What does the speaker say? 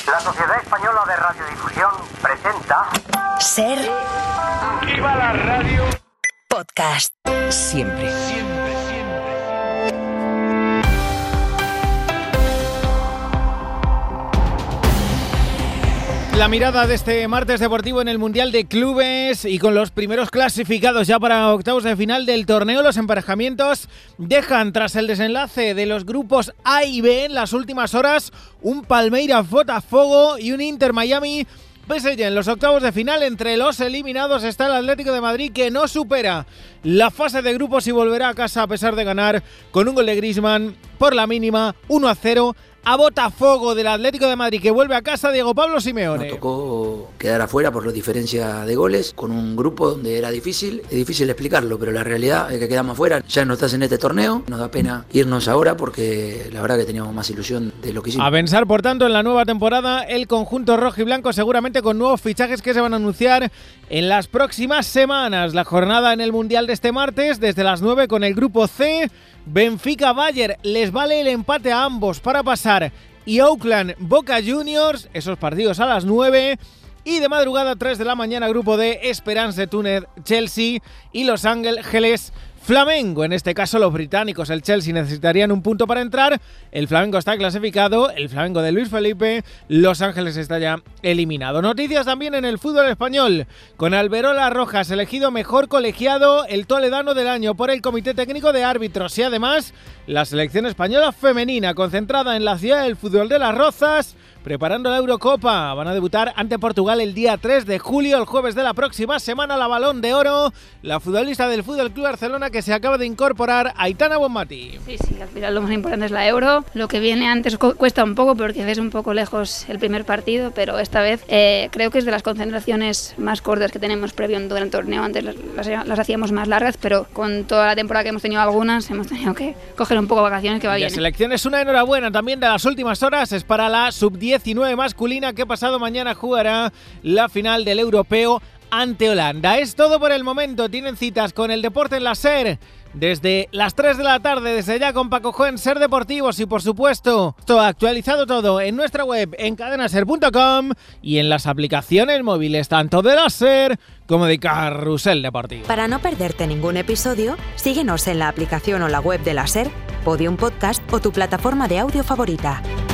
La Sociedad Española de Radiodifusión presenta... Ser. ¡Viva la radio! Podcast. Siempre. La mirada de este martes deportivo en el Mundial de Clubes y con los primeros clasificados ya para octavos de final del torneo. Los emparejamientos dejan tras el desenlace de los grupos A y B en las últimas horas un Palmeiras Botafogo y un Inter Miami PSG. En los octavos de final, entre los eliminados está el Atlético de Madrid, que no supera la fase de grupos y volverá a casa a pesar de ganar con un gol de Griezmann por la mínima 1-0 a Botafogo del Atlético de Madrid, que vuelve a casa. Diego Pablo Simeone. Nos tocó quedar afuera por la diferencia de goles, con un grupo donde era difícil. Es difícil explicarlo, pero la realidad es que quedamos afuera. Ya no estás en este torneo, nos da pena irnos ahora porque la verdad que teníamos más ilusión de lo que hicimos. A pensar, por tanto, en la nueva temporada el conjunto rojo y blanco, seguramente con nuevos fichajes que se van a anunciar en las próximas semanas. La jornada en el Mundial de este martes, desde las 9 con el grupo C. Benfica-Bayern, les vale el empate a ambos para pasar, y Auckland-Boca Juniors, esos partidos a las 9, y de madrugada 3 de la mañana grupo D, Esperance de Túnez, Chelsea y Los Ángeles Flamengo. En este caso los británicos, el Chelsea, necesitarían un punto para entrar, el Flamengo está clasificado, el Flamengo de Luis Felipe, Los Ángeles está ya eliminado. Noticias también en el fútbol español, con Alberola Rojas elegido mejor colegiado, el toledano del año por el Comité Técnico de Árbitros, y además la selección española femenina concentrada en la ciudad del fútbol de Las Rozas, preparando la Eurocopa. Van a debutar ante Portugal el día 3 de julio, el jueves de la próxima semana. La Balón de Oro, la futbolista del Fútbol Club Barcelona, que se acaba de incorporar, Aitana Bonmatí. Sí, al final lo más importante es la Euro. Lo que viene antes cuesta un poco porque ves un poco lejos el primer partido, pero esta vez creo que es de las concentraciones más cortas que tenemos previo durante el torneo. Antes las hacíamos más largas, pero con toda la temporada que hemos tenido algunas, hemos tenido que coger un poco vacaciones, que va bien. La selección es una enhorabuena también de las últimas horas, es para la sub-19 masculina, que pasado mañana jugará la final del europeo ante Holanda. Es todo por el momento. Tienen citas con el deporte en la SER desde las 3 de la tarde, desde ya con Paco Jo en Ser Deportivos, y por supuesto todo actualizado todo en nuestra web en cadenaser.com y en las aplicaciones móviles tanto de la SER como de Carrusel Deportivo. Para no perderte ningún episodio, síguenos en la aplicación o la web de la SER, Podium Podcast o tu plataforma de audio favorita.